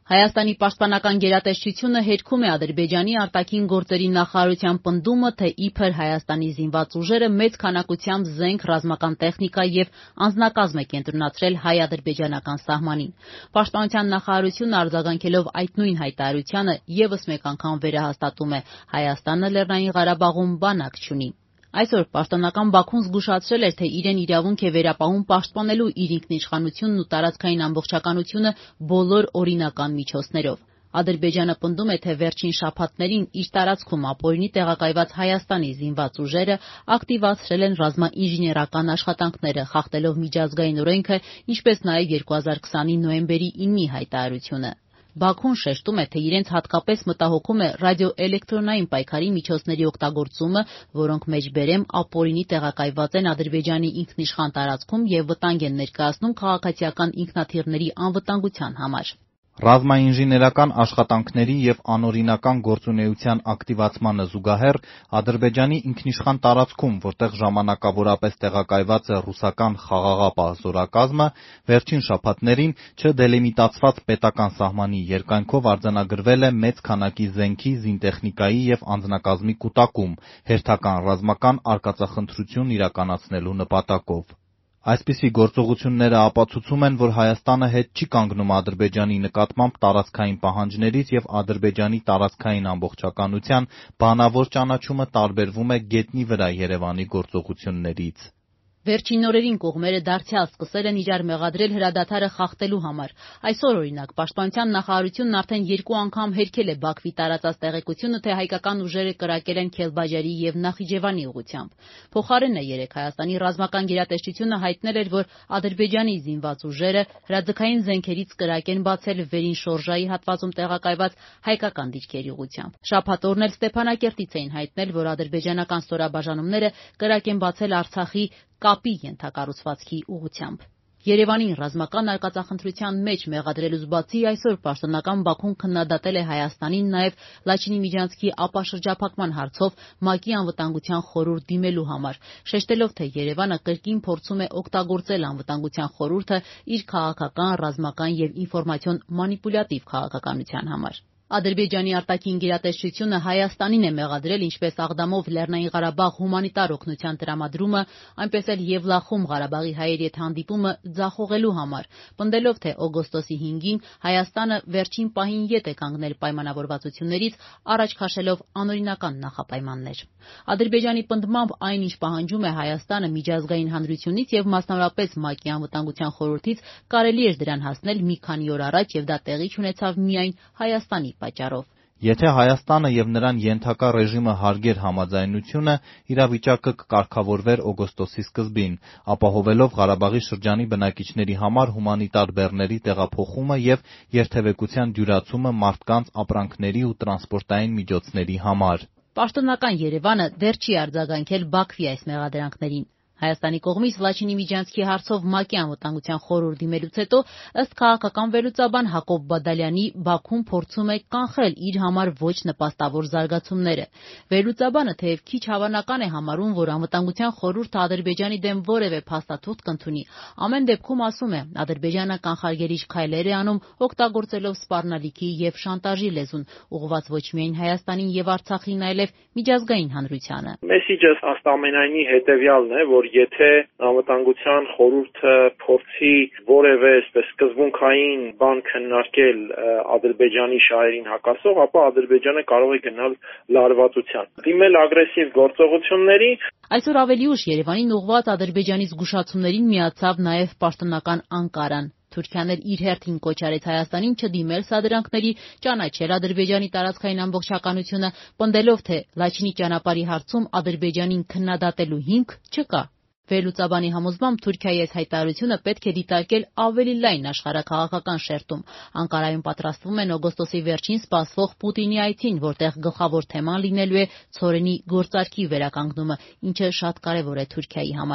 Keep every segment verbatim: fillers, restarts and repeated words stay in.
Հայաստանի պաշտպանական գերատեսչությունը հերքում է Ադրբեջանի արտաքին գործերի նախարարության պնդումը, թե իբր Հայաստանի զինված ուժերը մեծ քանակությամբ զենք, ռազմական տեխնիկա և անձնակազմ է կենտրոնացրել հայ-ադրբեջանական սահմանին։ Պաշտպանության նախարարությունը արձագանքելով այդ նույն հայտարարությանը ևս մեկ անգամ վերահաստատում է՝ Հայաստանը Լեռնային Ղարաբաղում բանակ չունի։ Այսօր պաշտոնական Բաքուն զգուշացրել էր, թե իրեն իրավունք է վերապահում պաշտպանելու իր ինքնիշխանությունն ու տարածքային ամբողջականությունը բոլոր օրինական միջոցներով։ Ադրբեջանը պնդում է, թե վերջին շաբաթներին իր տարածքում ապօրինի տեղակայված Հայաստանի զինված ուժերը ակտիվացրել են ռազմաինժեներական աշխատանքները, խախտելով միջազգային օրենքը, ինչպես նաև երկու հազար քսանի նոյեմբերի իննի հայտարարությունը։ Բաքուն շեշտում է, թե իրենց հատկապես մտահոգում է ռադիոէլեկտրոնային պայքարի միջոցների օգտագործումը, որոնք մեջբերեմ ապօրինի տեղակայված են Ադրբեջանի ինքնիշխան տարածքում և վտանգ են ներկայացնում քաղաքացիական ինքնաթիռների անվտանգության համար։ Ռազմաինժեներական աշխատանքների և անօրինական գործունեության ակտիվացմանը զուգահեռ Ադրբեջանի ինքնիշխան տարածքում, որտեղ ժամանակավորապես տեղակայված է ռուսական խաղաղապահ զորակազմը, վերջին շաբաթներին չդելիմիտացված պետական սահմանի երկայնքով արձանագրվել է մեծ քանակի զենքի, զինտեխնիկայի և անձնակազմի կուտակում՝ հերթական ռազմական արկածախնդրություն իրականացնելու նպատակով։ Այսպիսի գործողությունները ապացուցում են, որ Հայաստանը հետ չի կանգնում Ադրբեջանի նկատմամբ տարածքային պահանջներից և Ադրբեջանի տարածքային ամբողջականության բանավոր ճանաչումը տարբերվում է գետնի վրա Երևանի գործողություններից։ Վերջին օրերին կողմերը դարձյալ սկսել են իրար մեղադրել հրադադարը խախտելու համար։ Այսօր, օրինակ, պաշտպանության նախարարությունն արդեն երկու անգամ հերքել է Բաքվի տարածած տեղեկությունը, թե հայկական ուժերը կրակել են Քելբաջարի և Նախիջևանի ուղղությամբ։ Փոխարենը երեկ Հայաստանի ռազմական գերատեսչությունը հայտնել էր, որ Ադրբեջանի զինված ուժերը հրաձգային զենքերից կրակ են բացել վերին շորժայի հատվածում տեղակայված հայկական դիրքերի ուղղությամբ։ Շաբաթ օրն էլ Ստեփանակերտից էին հայտնել, որ ադրբեջանական ստորաբաժանումները կրակ են բացել Արցախի կապի ենթակառուցվածքի ուղղությամբ։ Երևանին ռազմական արկածախնդրության մեջ մեղադրելուց բացի, այսօր պաշտոնական Բաքուն քննադատել է Հայաստանին նաև Լաչինի միջանցքի ապաշրջափակման հարցով ՄԱԿ-ի անվտանգության խորհուրդ դիմելու համար, շեշտելով, թե Երևանը կրկին փորձում է օգտագործել անվտանգության խորհուրդը իր քաղաքական, ռազմական և ինֆորմացիոն մանիպուլյատիվ քաղաքականության համար։ Ադրբեջանի արտաքին գերատեսչությունը Հայաստանին է մեղադրել ինչպես Աղդամով Լեռնային Ղարաբաղ հումանիտար օգնության տրամադրումը, այնպես էլ Եվլախում Ղարաբաղի հայերի հետ հանդիպումը ձախողելու համար, պնդելով, թե օգոստոսի հինգին Հայաստանը վերջին պահին ետ է կանգնել պայմանավորվածություններից, առաջ քաշելով անօրինական նախապայմաններ։ Ադրբեջանի պնդմամբ այն, ինչ պահանջում է Հայաստանը միջազգային հանրությունից և մասնավորապես ՄԱԿ-ի անվտանգության խորհրդից, կարելի էր դրան հասնել մի քանի օր առաջ և դա տեղի չունեցավ միայն Հայաստանի պատճառով։ Եթե Հայաստանը և նրան ենթակա ռեժիմը հարգեր համաձայնությունը, իրավիճակը կկարգավորվեր օգոստոսի սկզբին, ապահովելով Ղարաբաղի շրջանի բնակիչների համար հումանիտար բեռների տեղափոխումը և երթևեկության դյուրացումը մարդկանց, ապրանքների ու տրանսպորտային միջոցների համար։ Պաշտոնական Երևանը դեռ չի արձագանքել Բաքվի այս մեղադրանքներին։ Հայաստանի կողմից Լաչինի միջանցքի հարցով ՄԱԿ-ի անվտանգության խորհուրդ դիմելուց հետո, ըստ քաղաքական վերլուծաբան Հակոբ Բադալյանի, Բաքուն փորձում է կանխել իր համար ոչ նպաստավոր զարգացումները։ Վերլուծաբանը թեև քիչ հավանական է համարում, որ անվտանգության խորհուրդը Ադրբեջանի դեմ որևէ փաստաթուղթ կընդունի, ամեն դեպքում ասում է, Ադրբեջանը կանխարգելիչ քայլեր է անում, օգտագործելով սպառնալիքի և շանտաժի լեզուն, ուղղված ոչ միայն Հայաստանին և Արցախին, այլև միջազգային հանրությանը։ Մեսիջը աստամենայնի հետևյալն է, որ եթե անվտանգության խորհուրդը փորձի որևէ այսպես սկզբունքային բան քննարկել Ադրբեջանի շահերին հակասող, ապա Ադրբեջանը կարող է գնալ լարվածության, դիմել ագրեսիվ գործողությունների։ Այսօր ավելի ուշ Երևանին ուղղված Ադրբեջանի զգուշացումներին միացավ նաև պաշտոնական Անկարան։ Թուրքիան էլ իր հերթին կոչ արեց Հայաստանին չդիմել սադրանքների, ճանաչել Ադրբեջանի տարածքային ամբողջականությունը, պնդելով, թե Լաչինի ճանապարհի հարցում Ադրբեջանին քննադատելու հիմք չկա։ Վերլուծաբանի համոզմամբ Թուրքիայի այս հայտարարությունը պետք է դիտարկել ավելի լայն աշխարհաքաղաքական շերտում։ Անկարայում պատրաստվում են օգոստոսի վերջին սպասվող Պուտինի այցին, որտեղ գլխավոր թեման լինելու է ցորենի գործարքի վերականգնումը, ինչը շատ կարևոր է Թուրքիայի համար։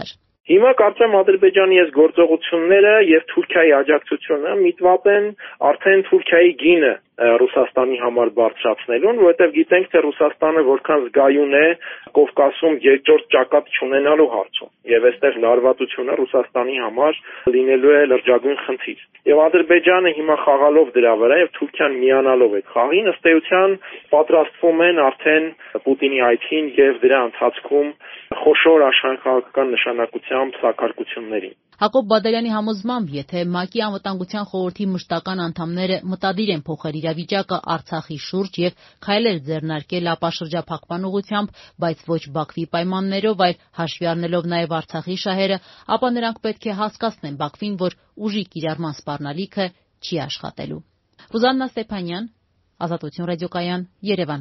Հիմա կարծեմ Ադրբեջանի այս գործողությունները եւ Թուրքիայի աջակցությունը միտված են արդեն Թուրքիայի գինը Ռուսաստանի համար բարձրացնելուն, որովհետեւ գիտենք, թե Ռուսաստանը որքան զգայուն է Կովկասում երկրորդ ճակատ չունենալու հարցում, եւ այստեղ լարվածությունը Ռուսաստանի համար լինելու է լրջագույն խնդիր։ Եվ Ադրբեջանը հիմա խաղալով դրա վրա եւ Թուրքիան միանալով այդ խաղին ըստ էության պատրաստվում են արդեն Պուտինի այցին եւ դրա ընթացքում խոշոր աշխարհաքաղաքական նշանակությամբ սակարկություններին։ Հակոբ Բադալյանի համոզմամբ, եթե ՄԱԿ-ի անվտանգության խորհրդի մշտական անդամները մտադիր են փոխել իրավիճակը Արցախի շուրջ եւ քայլեր ձեռնարկել ապա շրջափակման ուղղությամբ, բայց ոչ Բաքվի պայմաններով, այլ հաշվի առնելով նաեւ Արցախի շահերը, ապա նրանք պետք է հասկացնեն Բաքվին, որ ուժի կիրառման սպառնալիքը չի աշխատելու։ Ռուզաննա Ստեփանյան, Ազատություն ռադիոկայան, Երևան։